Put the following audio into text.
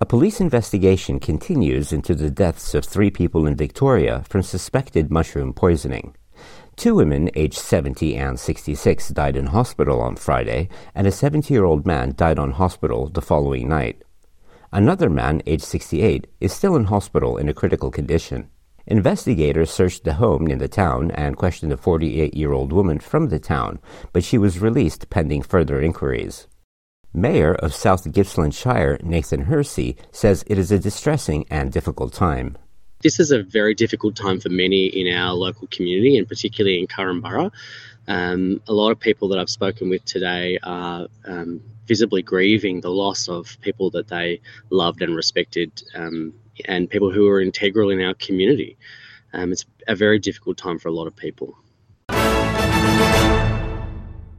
police investigation continues into the deaths of 3 people in Victoria from suspected mushroom poisoning. 2 women aged 70 and 66 died in hospital on Friday, and a 70-year-old man died on hospital the following night. Another man, aged 68, is still in hospital in a critical condition. Investigators searched the home in the town and questioned a 48-year-old woman from the town, but she was released pending further inquiries. Mayor of South Gippsland Shire, Nathan Hersey, says it is a distressing and difficult time. This is a very difficult time for many in our local community, and particularly in Korumburra. A lot of people that I've spoken with today are visibly grieving the loss of people that they loved and respected, and people who are integral in our community. It's a very difficult time for a lot of people.